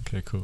Okay, cool.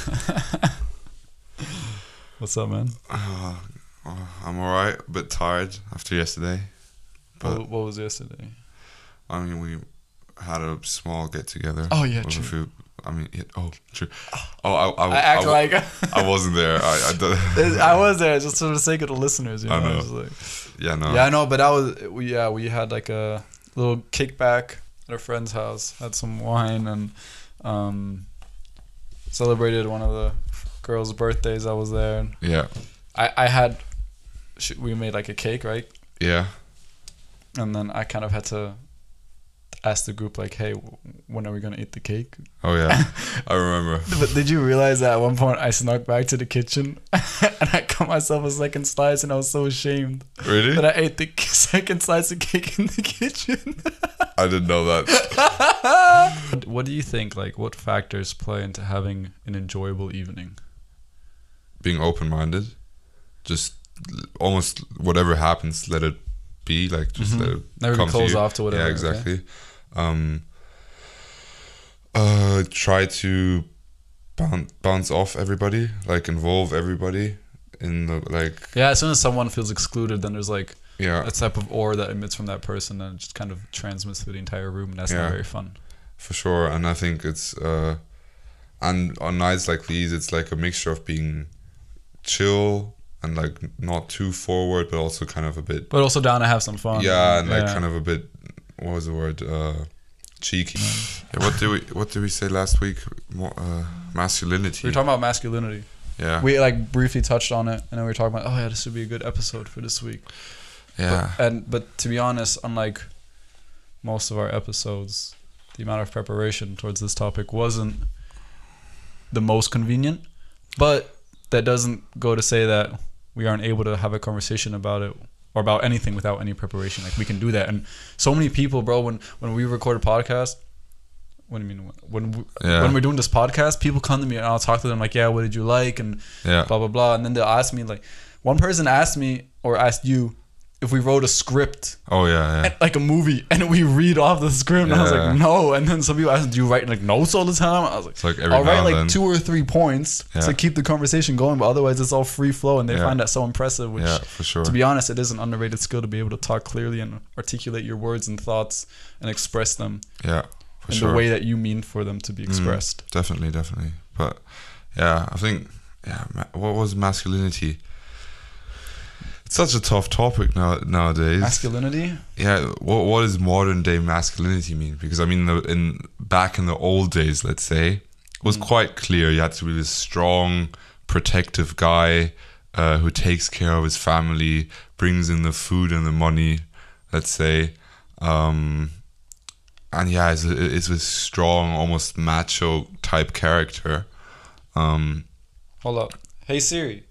What's up, man? I'm alright, a bit tired after yesterday. But What was yesterday? I mean, we had a small get together. Oh, yeah, with true. A few, I mean, true. I act like I wasn't there. I was there just for the sake of the listeners. You know? I know. Just like, Yeah, no. yeah, I know, but we had like a little kickback at a friend's house. Had some wine and celebrated one of the girls' birthdays. I was there. And Yeah. I had. We made like a cake, right? Yeah. And then I kind of had to ask the group like, hey, when are we gonna eat the cake? Oh yeah, I remember. But did you realize that at one point I snuck back to the kitchen and I cut myself a second slice and I was so ashamed Really? that I ate the second slice of cake in the kitchen? I didn't know that. What do you think, like, what factors play into having an enjoyable evening? Being open-minded, just almost whatever happens, let it be. Like just let it Never come be to closed you. off to whatever. Yeah, exactly. Try to bounce off everybody, like involve everybody in the like. Yeah, as soon as someone feels excluded, then there's like Yeah, a type of aura that emits from that person and it just kind of transmits through the entire room, and that's not Yeah. very fun. for sure. And I think it's and on nights like these, it's like a mixture of being chill and like not too forward, but also kind of a bit. But also down to have some fun. Yeah, and like kind of a bit. What was the word? Cheeky. Yeah, what did we say last week? Masculinity. We were talking about masculinity. Yeah. We like briefly touched on it, and then we were talking about, oh yeah, this would be a good episode for this week. Yeah. But to be honest, unlike most of our episodes, the amount of preparation towards this topic wasn't the most convenient. But that doesn't go to say that we aren't able to have a conversation about it or about anything without any preparation. Like, we can do that. And so many people, bro, when we record a podcast, what do you mean? When we're doing this podcast, people come to me and I'll talk to them like, yeah, what did you like? And Yeah. blah, blah, blah. And then they'll ask me, like, one person asked me or asked you if we wrote a script, Oh yeah. Yeah. like a movie, and we read off the script. And I was Yeah. like, no. And then some people asked, do you write like notes all the time? I was like, It's like every I'll write now like and then. 2 or 3 points Yeah. to keep the conversation going, but otherwise it's all free flow, and they Yeah. find that so impressive, which, Yeah, for sure. to be honest, it is an underrated skill to be able to talk clearly and articulate your words and thoughts and express them Yeah, for in sure. the way that you mean for them to be expressed. Definitely. But yeah, I think what was masculinity? It's such a tough topic nowadays. Masculinity? Yeah, what does modern day masculinity mean? Because I mean, back in the old days, let's say, it was quite clear you had to be this strong, protective guy who takes care of his family, brings in the food and the money, let's say, and yeah, it's a strong, almost macho type character. Hold up. Hey Siri,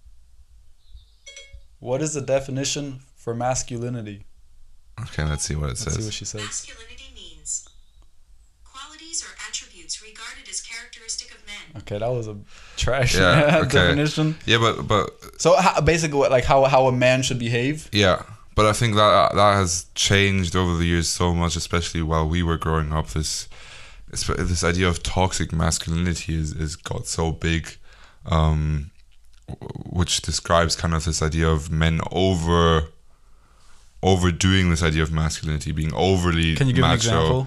what is the definition for masculinity? Okay, let's see what it Let's see says. what she says. Masculinity means qualities or attributes regarded as characteristic of men. Okay, that was a trash Yeah, okay. definition. Yeah, but So basically, like how a man should behave. yeah, but I think that has changed over the years so much, especially while we were growing up. This idea of toxic masculinity is got so big, which describes kind of this idea of men overdoing this idea of masculinity, being overly Can you give macho. an example?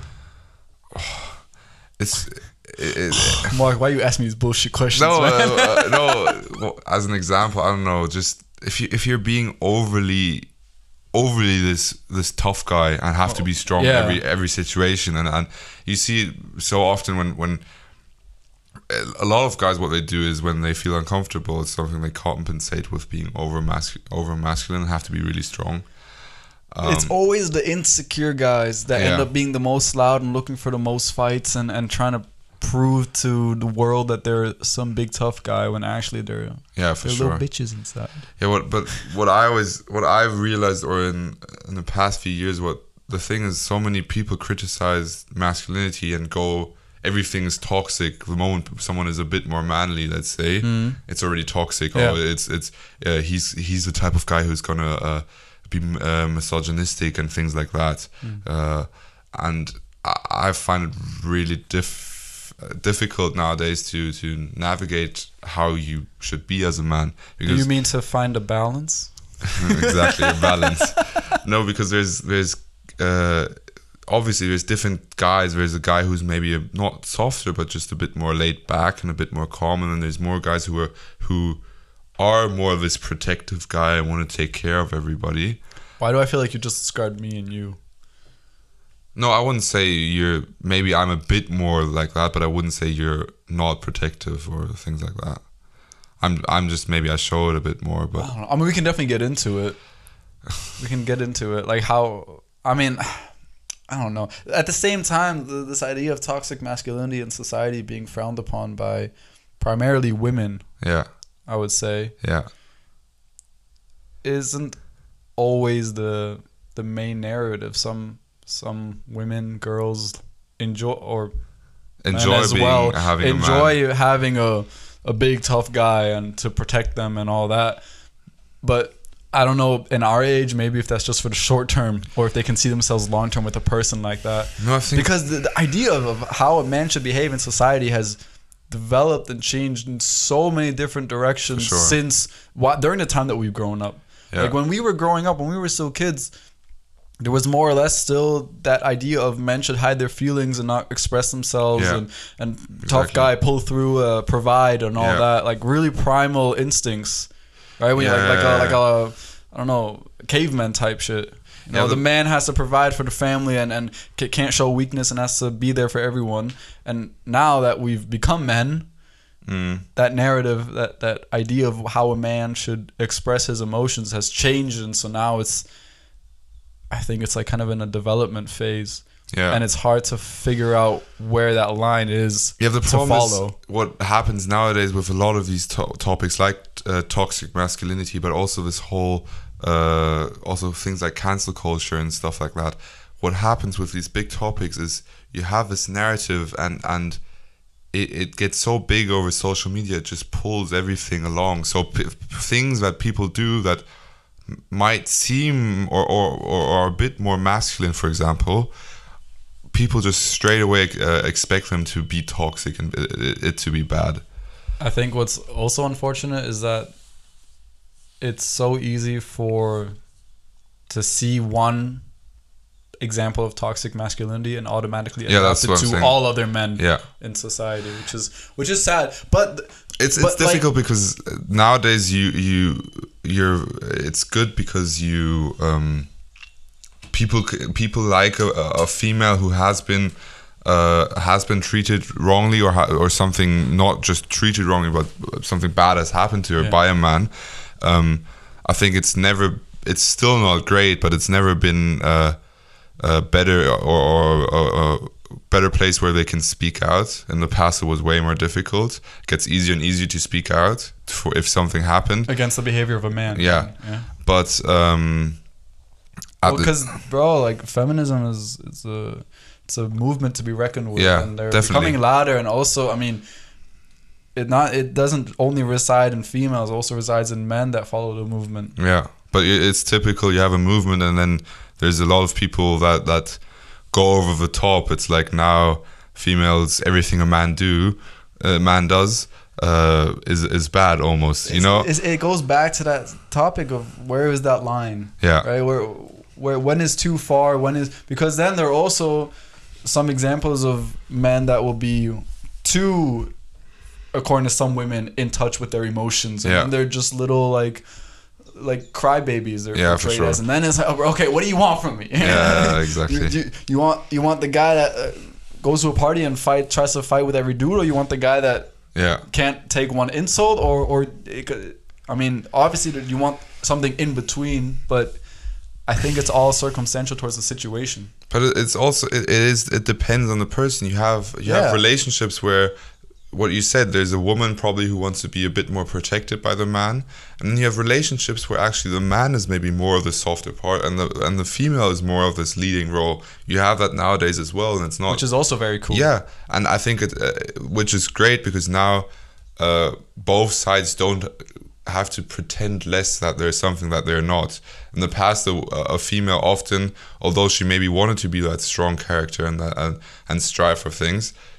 It's Mark, why you ask me these bullshit questions? no, man? no. Well, as an example, I don't know. Just if you're being overly this tough guy and have to be strong Yeah. every situation, and you see it so often when a lot of guys, what they do is when they feel uncomfortable, it's something they compensate with being over masculine and have to be really strong. It's always the insecure guys that end Yeah. up being the most loud and looking for the most fights and trying to prove to the world that they're some big tough guy when actually they're For little sure. bitches inside. Yeah, what I've realized, or in the past few years, what the thing is, so many people criticize masculinity and go, everything is toxic. The moment someone is a bit more manly, let's say, it's already toxic. Yeah. Oh, he's the type of guy who's gonna be misogynistic and things like that. And I find it really difficult nowadays to navigate how you should be as a man. Do you mean to find a balance? Exactly, a balance. No, because there's obviously there's different guys. There's a guy who's maybe not softer, but just a bit more laid back and a bit more calm, and then there's more guys who are more of this protective guy and want to take care of everybody. Why do I feel like you just described me and you? No, I wouldn't say you're. Maybe I'm a bit more like that, but I wouldn't say you're not protective or things like that. I'm just, maybe I show it a bit more, but I don't know. I mean, we can definitely get into it. We can get into it, like how. I mean, I don't know. At the same time, this idea of toxic masculinity in society being frowned upon by primarily women, yeah, I would say, yeah, isn't always the main narrative. Some women, girls enjoy as being well having enjoy having a big tough guy and to protect them and all that. But I don't know, in our age, maybe if that's just for the short term or if they can see themselves long term with a person like that. No, I think because the idea of how a man should behave in society has developed and changed in so many different directions since during the time that we've grown up. Yeah. Like when we were growing up, when we were still kids, there was more or less still that idea of men should hide their feelings and not express themselves, and tough guy, pull through, provide and all that, like really primal instincts, right? When you're like a I don't know, caveman type shit. You know, the man has to provide for the family and can't show weakness and has to be there for everyone. And now that we've become men, that narrative, that idea of how a man should express his emotions has changed, and so now I think it's like kind of in a development phase. Yeah. And it's hard to figure out where that line is the problem to follow. Is what happens nowadays with a lot of these topics like toxic masculinity, but also this whole, also things like cancel culture and stuff like that. What happens with these big topics is you have this narrative and it gets so big over social media, it just pulls everything along. So things that people do that might seem or are a bit more masculine, for example, people just straight away expect them to be toxic and it to be bad. I think what's also unfortunate is that it's so easy to see one example of toxic masculinity and automatically adapt it to all other men in society, which is sad. But it's difficult because nowadays you're it's good because you people like a female who has been treated wrongly or something, not just treated wrongly but something bad has happened to her by a man. I think it's still not great, but it's never been better or better place where they can speak out. In the past it was way more difficult. It gets easier and easier to speak out if something happened against the behavior of a man. But because like feminism is a movement to be reckoned with, and they're becoming louder. And also, I mean, it doesn't only reside in females, it also resides in men that follow the movement. But it's typical. You have a movement and then there's a lot of people that go over the top. It's like now females, everything a man does is bad almost. It goes back to that topic of where is that line? Right. Where when is too far? Because then there are also some examples of men that will be too, according to some women, in touch with their emotions, and they're just little like crybabies they're portrayed as, and then it's like, okay, what do you want from me? Exactly. you want the guy that goes to a party and tries to fight with every dude, or you want the guy that can't take one insult, or I mean, obviously you want something in between, but I think it's all circumstantial towards the situation. But it's also it depends on the person. You have relationships where, what you said, there's a woman probably who wants to be a bit more protected by the man, and then you have relationships where actually the man is maybe more of the softer part and the female is more of this leading role. You have that nowadays as well, and it's not, which is also very cool. And I think which is great, because now both sides don't have to pretend less that there's something that they're not. In the past, a female often, although she maybe wanted to be that strong character and strive for things,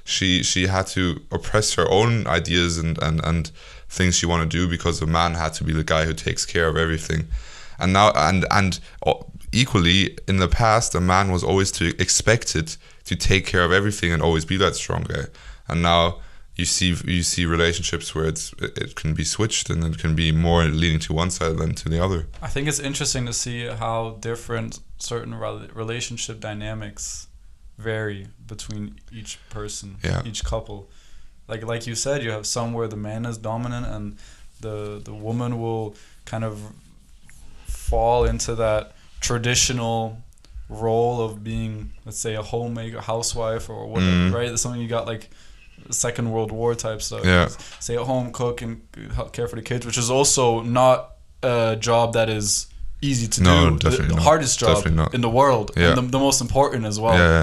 she had to oppress her own ideas and things she wanted to do, because the man had to be the guy who takes care of everything. And now and equally in the past, a man was always expected to take care of everything and always be that strong guy. And now you see relationships where it can be switched, and it can be more leaning to one side than to the other. I think it's interesting to see how different certain relationship dynamics vary between each person, each couple. Like you said, you have some where the man is dominant and the woman will kind of fall into that traditional role of being, let's say, a homemaker, housewife, or whatever, right? That's something you got like Second World War type stuff. Yeah. Stay at home, cook, and help care for the kids, which is also not a job that is easy to do. Definitely the hardest job in the world, Yeah. and the most important as well. Yeah.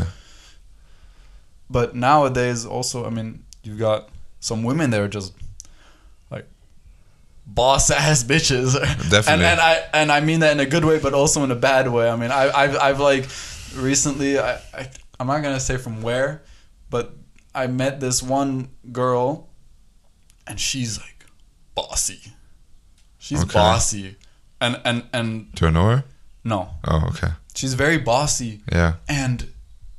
But nowadays, also, I mean, you've got some women that are just like boss ass bitches. Definitely. And I mean that in a good way, but also in a bad way. I mean, I've like recently, I'm not gonna say from where, but I met this one girl, and she's like bossy. She's bossy, and Do I know her? no, Oh, okay. she's very bossy. Yeah. And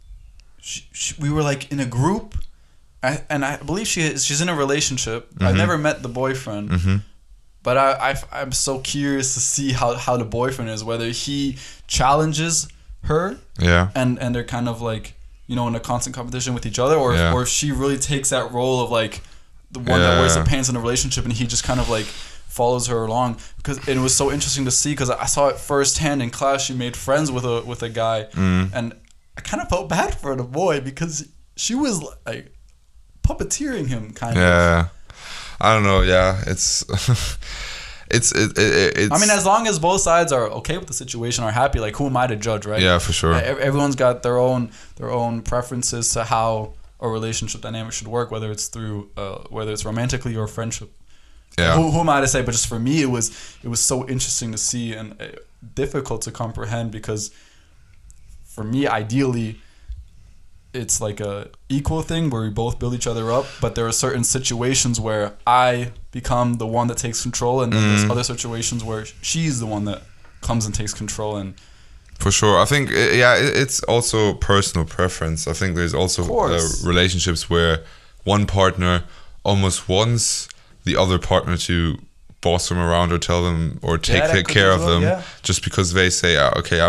we were like in a group, and I believe she's in a relationship. I've never met the boyfriend, but I'm so curious to see how the boyfriend is, whether he challenges her, Yeah. and they're kind of like, you know, in a constant competition with each other, or if she really takes that role of like the one that wears the pants in the relationship, and he just kind of like follows her along. Because it was so interesting to see, because I saw it firsthand in class. She made friends with a guy, and I kind of felt bad for the boy, because she was like puppeteering him, kind of. Yeah. I don't know. Yeah, it's it's. I mean, as long as both sides are okay with the situation, are happy, like, who am I to judge, right? Yeah, for sure. Everyone's got their own preferences to how a relationship dynamic should work, whether it's through whether it's romantically or friendship. Yeah. Who am I to say? But just for me, it was so interesting to see, and difficult to comprehend, because for me, ideally, it's like a equal thing where we both build each other up, but there are certain situations where I become the one that takes control, and then there's other situations where she's the one that comes and takes control. And for sure, I think it's also personal preference. I think there's also relationships where one partner almost wants the other partner to boss them around or tell them or take care of them, just because they say, okay,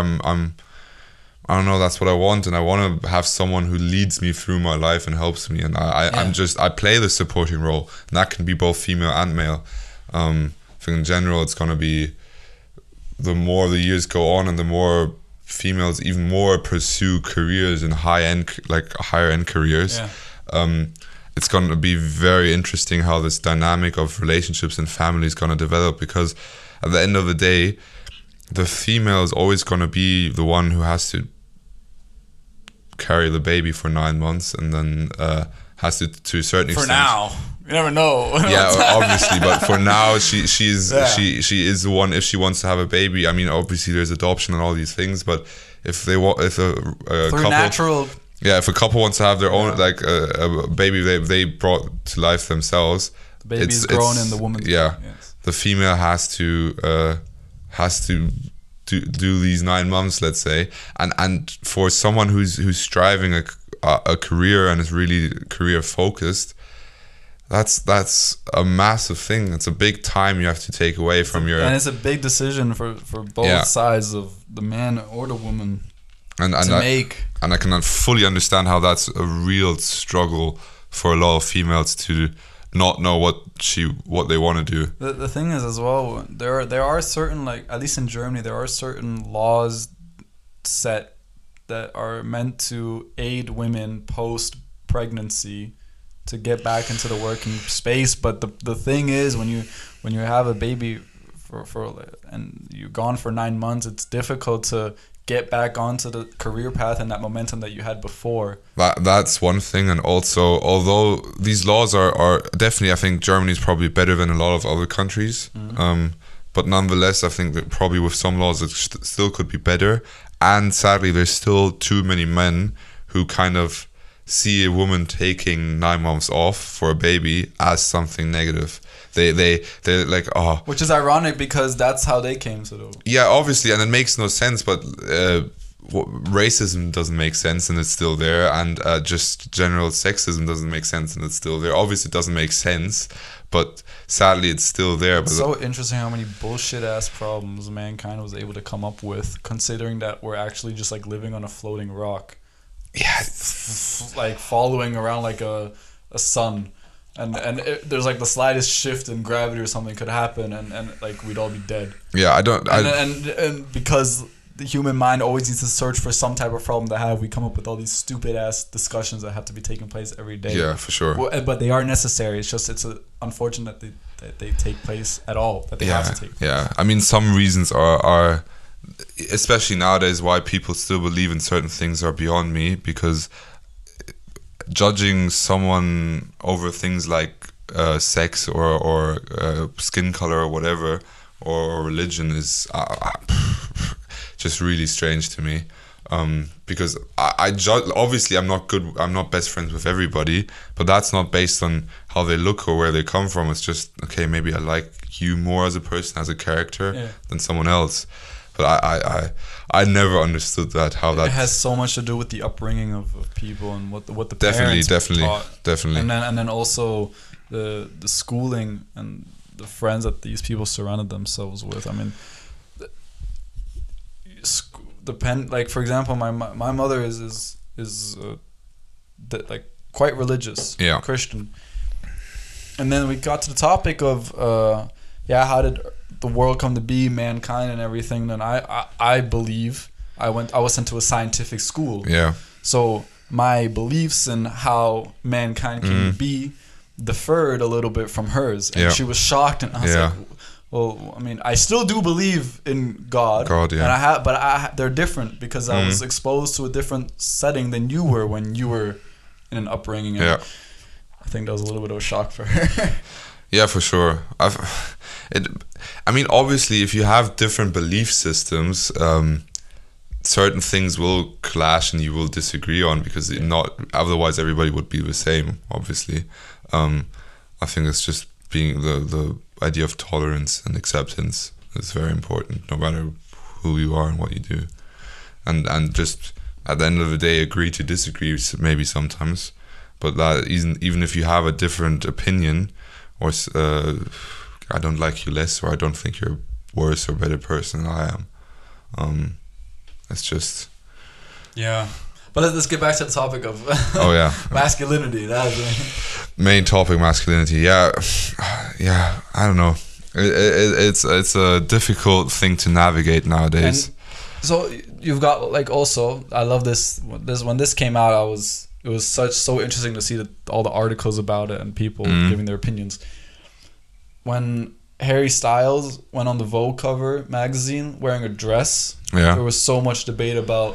I don't know, that's what I want, and I want to have someone who leads me through my life and helps me, and I play the supporting role, and that can be both female and male. I think in general it's going to be, the more the years go on and the more females even more pursue careers in higher end careers, it's going to be very interesting how this dynamic of relationships and family is going to develop, because at the end of the day, the female is always going to be the one who has to carry the baby for 9 months, and then has to a certain extent. For now, you never know. Yeah, obviously, but for now, she is the one. If she wants to have a baby, I mean, obviously there's adoption and all these things, but if a couple, natural. Yeah, if a couple wants to have their own, like a baby they brought to life themselves, the baby is grown in the woman's body. Yes. The female has to do these 9 months, let's say, and for someone who's striving a career and is really career focused, that's a massive thing. It's a big time you have to take away from your, and it's a big decision for both sides of the man or the woman to make. And I can fully understand how that's a real struggle for a lot of females to not know what they want to do. The thing is, as well, there are certain, like, at least in Germany, there are certain laws set that are meant to aid women post pregnancy to get back into the working space. But the thing is, when you have a baby and you're gone for 9 months, it's difficult to get back onto the career path and that momentum that you had before. That's one thing. And also, although these laws are definitely, I think Germany is probably better than a lot of other countries, but nonetheless, I think that probably with some laws it still could be better. And sadly, there's still too many men who kind of see a woman taking 9 months off for a baby as something negative. They're like, oh, Which is ironic because that's how they came to the. yeah, obviously, and it makes no sense, but racism doesn't make sense and it's still there, and just general sexism doesn't make sense and it's still there. Obviously, it doesn't make sense, but sadly, it's still there. But It's so interesting how many bullshit ass problems mankind was able to come up with, considering that we're actually just like living on a floating rock, yeah, like following around like a sun. And there's like the slightest shift in gravity or something could happen, and like we'd all be dead. yeah, And because the human mind always needs to search for some type of problem to have, we come up with all these stupid ass discussions that have to be taking place every day. yeah, for sure. Well, but they are necessary. It's just unfortunate that they take place at all. That they have to take place. Yeah. I mean, some reasons are especially nowadays why people still believe in certain things are beyond me, because judging someone over things like sex or skin color or whatever, or religion is just really strange to me. Because I judge, obviously I'm not best friends with everybody, but that's not based on how they look or where they come from. It's just, okay, maybe I like you more as a person, as a character, than someone else. But I never understood that, how that It has so much to do with the upbringing of people and what the definitely parents taught. and And then also the schooling and the friends that these people surrounded themselves with. I mean, like for example, my mother is like quite religious, Yeah. Christian. And then we got to the topic of how did the world come to be, mankind and everything. Then I believe I was sent to a scientific school. yeah, So my beliefs and how mankind can be deferred a little bit from hers. And Yeah. she was shocked, and I was Yeah. like, well, I mean, I still do believe in God. God, yeah. And they're different because I was exposed to a different setting than you were when you were in an upbringing. And yeah. I think that was a little bit of a shock for her. Yeah, for sure. I mean, obviously, if you have different belief systems, certain things will clash and you will disagree on, because otherwise everybody would be the same. Obviously, I think it's just being the idea of tolerance and acceptance is very important, no matter who you are and what you do, and just at the end of the day, agree to disagree maybe sometimes, but that even if you have a different opinion, or I don't like you less, or I don't think you're a worse or better person than I am. It's just... Yeah. But let's get back to the topic of masculinity. Main topic, masculinity. Yeah, I don't know. It's a difficult thing to navigate nowadays. And so you've got like, also, I love this when this came out, it was so interesting to see all the articles about it and people giving their opinions. When Harry Styles went on the Vogue cover magazine wearing a dress, there was so much debate about,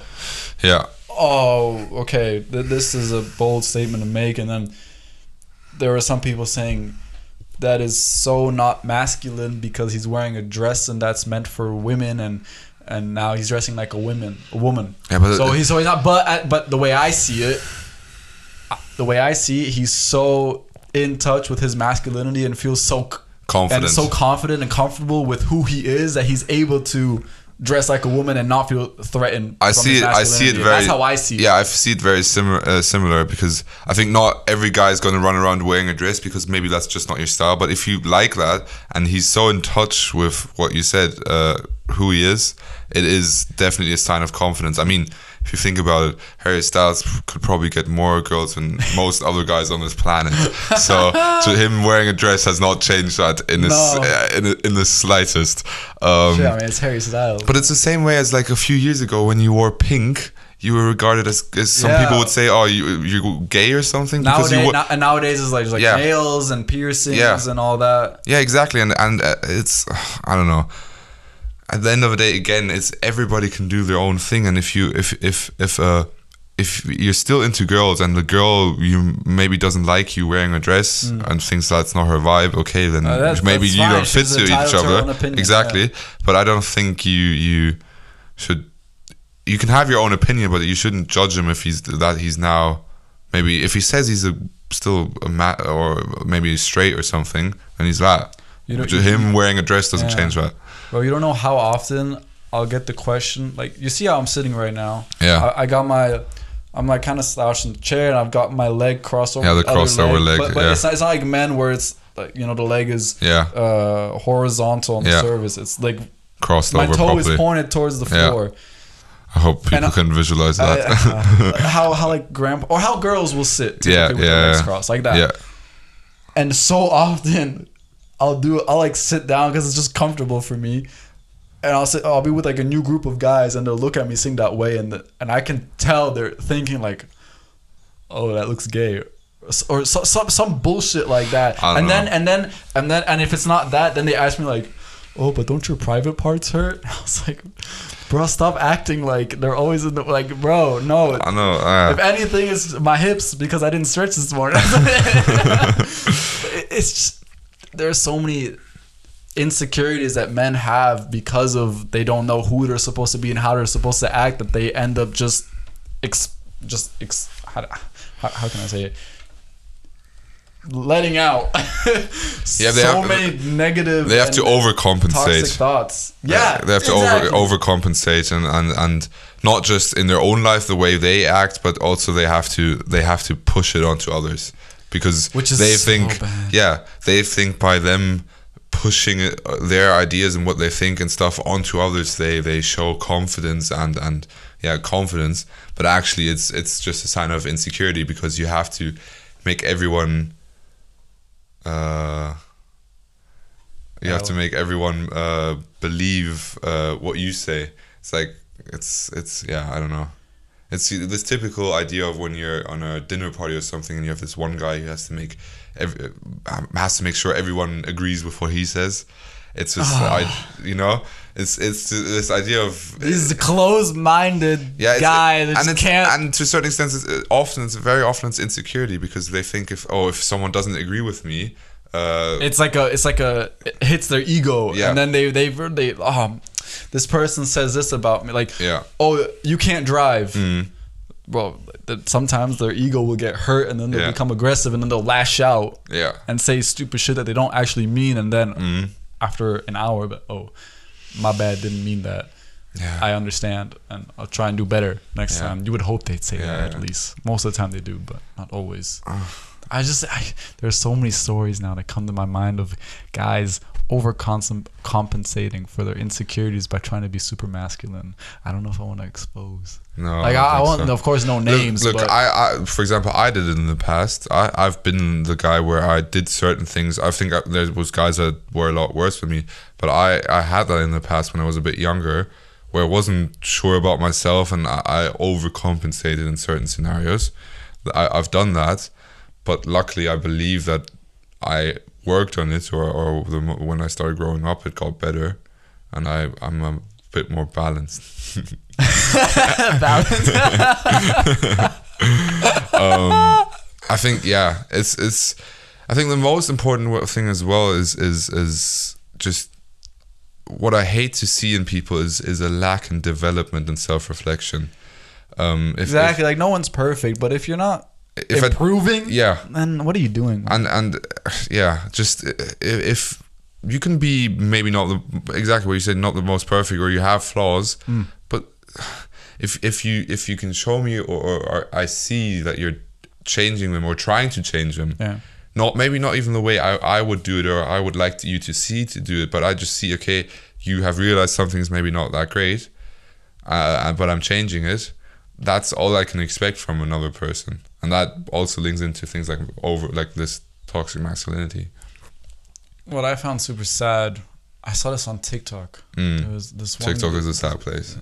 okay, this is a bold statement to make. And then there were some people saying that is so not masculine because he's wearing a dress and that's meant for women, and now he's dressing like a woman. Yeah, but so he's not. But the way I see it, he's so in touch with his masculinity and feels so confident and comfortable with who he is that he's able to dress like a woman and not feel threatened. I see it very. That's how I see it. Yeah, I see it very similar, because I think not every guy is going to run around wearing a dress, because maybe that's just not your style. But if you like that, and he's so in touch with what you said, who he is, it is definitely a sign of confidence. I mean, if you think about it, Harry Styles could probably get more girls than most other guys on this planet. So him wearing a dress has not changed that in the slightest. I mean, it's Harry Styles. But it's the same way as like a few years ago when you wore pink. You were regarded as some people would say, oh, you're gay or something. Nowadays it's like nails and piercings and all that. Yeah, exactly. And it's, I don't know. At the end of the day, again, it's everybody can do their own thing. And if you're still into girls and the girl you maybe doesn't like you wearing a dress and thinks that's not her vibe, okay, then maybe you don't fit to each other. Exactly. But I don't think you should. You can have your own opinion, but you shouldn't judge him if he's now maybe if he says he's still or maybe he's straight or something, and he's that. Him wearing a dress doesn't change that. Bro, you don't know how often I'll get the question, like, you see how I'm sitting right now? Yeah. I'm like kind of slouched in the chair, and I've got my leg crossed over. Yeah, the crossover leg. But it's not like men where it's like, you know, the leg is horizontal on the surface. It's like crossed my over toe properly. is pointed towards the floor. I hope people can visualize that. how like grandpa or how girls will sit. With their legs crossed like that. Yeah. And so often I'll like sit down because it's just comfortable for me. And I'll be with like a new group of guys, and they'll look at me sitting that way, and I can tell they're thinking like, "Oh, that looks gay," or some bullshit like that. And then if it's not that, then they ask me like, "Oh, but don't your private parts hurt?" I was like, "Bro, stop acting like they're always in the like, bro, no." I know. If anything, it's my hips because I didn't stretch this morning. It's just, there's so many insecurities that men have because of they don't know who they're supposed to be and how they're supposed to act, that they end up how can I say it, letting out many negative, they have to overcompensate, toxic thoughts. They have to overcompensate and not just in their own life the way they act, but also they have to push it onto others, because they think by them pushing their ideas and what they think and stuff onto others, they show confidence and confidence, but actually it's just a sign of insecurity, because you have to make everyone believe what you say. It's like it's I don't know. It's this typical idea of when you're on a dinner party or something, and you have this one guy who has to make sure everyone agrees with what he says. It's just it's this idea of he's a closed-minded guy that can't. And to a certain extent, very often it's insecurity, because they think if someone doesn't agree with me, it hits their ego, and then they this person says this about me, like, oh, you can't drive. Well, sometimes their ego will get hurt, and then they'll become aggressive, and then they'll lash out and say stupid shit that they don't actually mean, and then after an hour, but my bad, didn't mean that. I understand, and I'll try and do better next time. You would hope they'd say that at least. Most of the time they do, but not always. There's so many stories now that come to my mind of guys overcompensating for their insecurities by trying to be super masculine. I don't know if I want to expose. No, like I want, of course, no names. Look, but I, for example, I did it in the past. I've been the guy where I did certain things. I think there was guys that were a lot worse than me, but I had that in the past when I was a bit younger, where I wasn't sure about myself, and I overcompensated in certain scenarios. I've done that, but luckily I believe that I worked on it, or when I started growing up, it got better, and I'm a bit more balanced. I think it's. I think the most important thing as well is just what I hate to see in people is a lack in development and self-reflection. Exactly, like no one's perfect, but if you're not improving, then what are you doing? And just if you can be maybe not exactly what you said, not the most perfect, or you have flaws, but if you can show me or I see that you're changing them or trying to change them, not even the way I would do it, or I would like you to see to do it, but I just see, okay, you have realized something's maybe not that great, but I'm changing it. That's all I can expect from another person, and that also links into things like this toxic masculinity. What I found super sad, I saw this on TikTok. There was this TikTok is a sad place.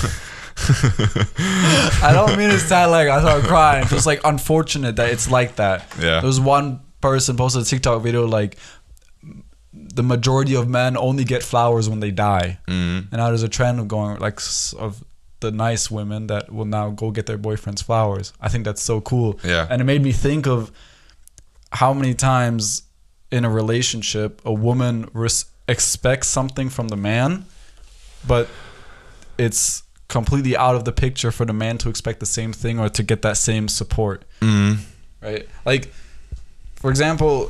I don't mean it's sad like I started crying. It's just like unfortunate that it's like that. Yeah. There was one person posted a TikTok video like, the majority of men only get flowers when they die. And now there's a trend of going like of the nice women that will now go get their boyfriends flowers. I think that's so cool. Yeah. And it made me think of how many times in a relationship a woman expects something from the man, but it's completely out of the picture for the man to expect the same thing or to get that same support. Right? Like, for example,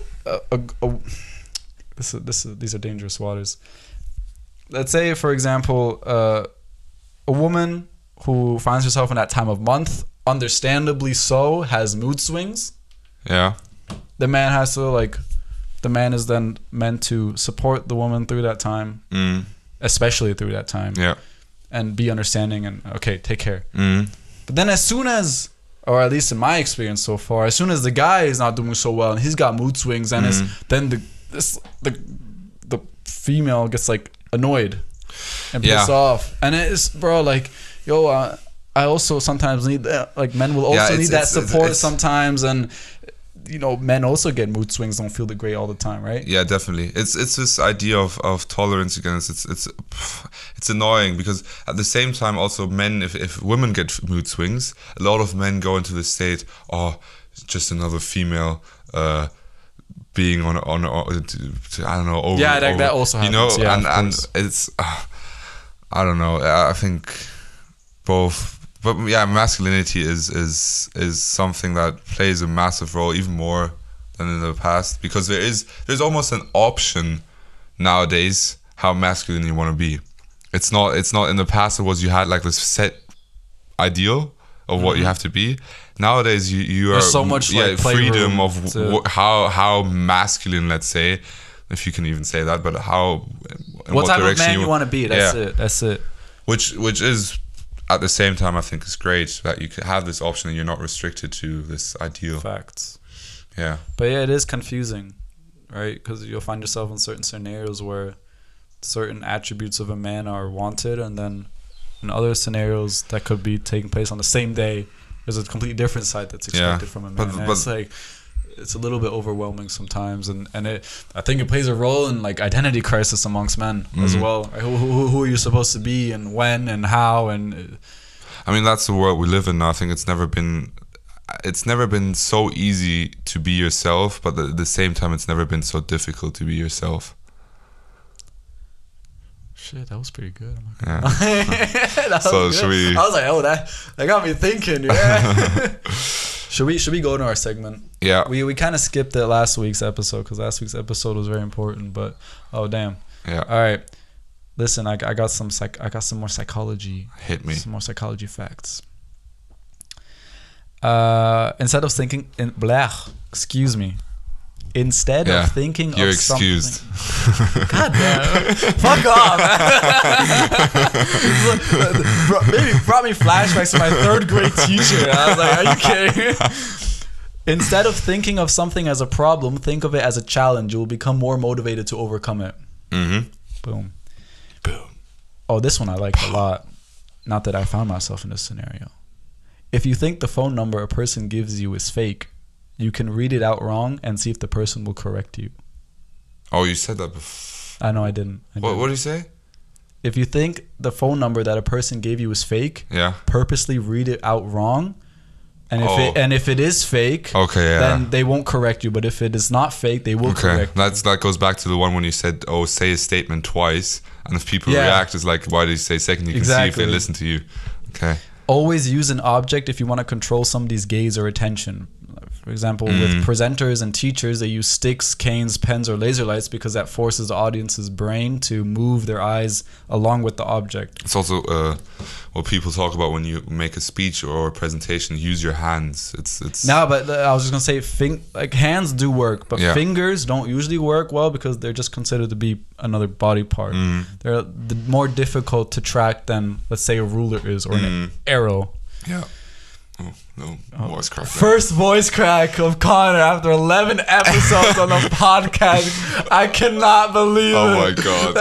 these are dangerous waters. Let's say, for example, a woman who finds herself in that time of month, understandably so, has mood swings. Yeah. The man has to, like, the man is then meant to support the woman through that time, especially through that time. Yeah. And be understanding and, okay, take care. But then as soon as, or at least in my experience so far, as soon as the guy is not doing so well and he's got mood swings, and then the female gets, like, annoyed and pissed off. And it is, bro, like, yo, I also sometimes need that. Like, men will also need that support sometimes, and you know, men also get mood swings, don't feel the great all the time, right? Yeah, definitely. It's this idea of tolerance against it's annoying, because at the same time also men, if women get mood swings, a lot of men go into the state, oh, just another female being on I don't know, over, yeah, that also happens, you know, yeah, and it's I don't know, I think both. But yeah, masculinity is something that plays a massive role, even more than in the past, because there's almost an option nowadays how masculine you want to be. It's not in the past. It was, you had like this set ideal of what you have to be. Nowadays you are, there's so much like freedom of how masculine, let's say, if you can even say that, but how, what type of man you want to be. That's it. Which is, at the same time, I think it's great that you can have this option and you're not restricted to this ideal. Facts. Yeah. But yeah, it is confusing, right? Because you'll find yourself in certain scenarios where certain attributes of a man are wanted, and then in other scenarios that could be taking place on the same day, there's a completely different side that's expected from a man. But it's like, it's a little bit overwhelming sometimes, and I think it plays a role in like identity crisis amongst men as well. Right? Who are you supposed to be, and when and how, and I mean, that's the world we live in now. I think it's never been so easy to be yourself, but at the same time it's never been so difficult to be yourself. Shit, that was pretty good. Yeah. That so was should good. we, I was like, oh, that got me thinking. Yeah. Should we go to our segment? Yeah. We kind of skipped it last week's episode because last week's episode was very important. But oh damn. Yeah. All right. Listen, I got some more psychology. Hit me. Some more psychology facts. Instead of thinking Instead of thinking you're of excused. Something. God damn. Fuck off. Maybe brought me flashbacks to my 3rd grade teacher. I was like, are you kidding? Instead of thinking of something as a problem, think of it as a challenge. You will become more motivated to overcome it. Boom. Oh, this one I like a lot. Not that I found myself in this scenario. If you think the phone number a person gives you is fake, you can read it out wrong and see if the person will correct you. Oh, you said that before. I know I didn't. What did you say? If you think the phone number that a person gave you is fake, purposely read it out wrong. And if it is fake, then they won't correct you. But if it is not fake, they will correct you. That goes back to the one when you said, oh, say a statement twice. And if people react, it's like, why did you say second? You can see if they listen to you. Okay. Always use an object if you want to control somebody's gaze or attention. For example, with presenters and teachers, they use sticks, canes, pens, or laser lights because that forces the audience's brain to move their eyes along with the object. It's also what people talk about when you make a speech or a presentation. Use your hands. It's no, but I was just gonna say, like, hands do work, but fingers don't usually work well because they're just considered to be another body part. They're more difficult to track than, let's say, a ruler is, or an arrow. Yeah. Oh, no. Voice crack. First voice crack of Connor after 11 episodes on the podcast. I cannot believe it. Oh my god.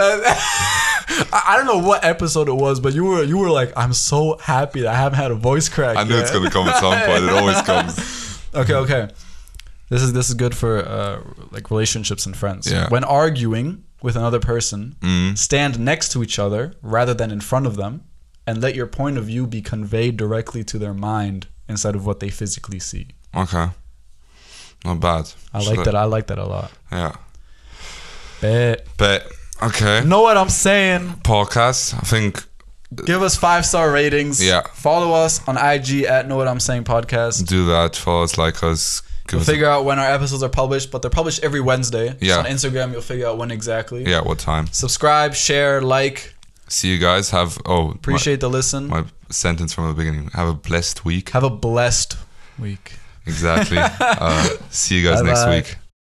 I don't know what episode it was, but you were like, I'm so happy that I haven't had a voice crack. I knew it's gonna come at some point. It always comes. Okay. This is good for like relationships and friends. Yeah. When arguing with another person, stand next to each other rather than in front of them, and let your point of view be conveyed directly to their mind instead of what they physically see. Okay. Not bad. I like that a lot. Yeah. Bet. Okay. Know what I'm saying? Podcast. I think Give us 5-star ratings. Yeah. Follow us on IG at Know What I'm Saying Podcast. Do that. Follow us, like us. We'll figure out when our episodes are published, but they're published every Wednesday. Yeah. So on Instagram, you'll figure out when exactly. Yeah, what time. Subscribe, share, like. See you guys. Appreciate the listen. My sentence from the beginning. Have a blessed week. Have a blessed week. Exactly. See you guys next Bye-bye. week.